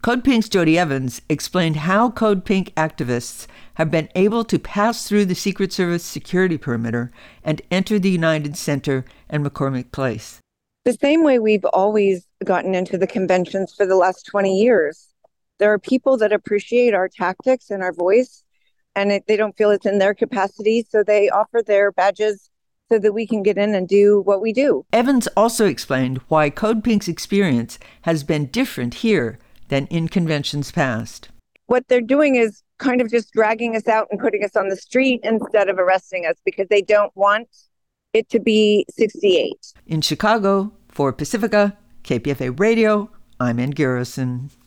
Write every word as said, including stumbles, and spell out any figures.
Code Pink's Jody Evans explained how Code Pink activists have been able to pass through the Secret Service security perimeter and enter the United Center and McCormick Place. The same way we've always gotten into the conventions for the last twenty years. There are people that appreciate our tactics and our voice, and it, they don't feel it's in their capacity, so they offer their badges so that we can get in and do what we do. Evans also explained why Code Pink's experience has been different here than in conventions past. What they're doing is kind of just dragging us out and putting us on the street instead of arresting us because they don't want it to be sixty-eight. In Chicago, for Pacifica, K P F A Radio, I'm Ann Garrison.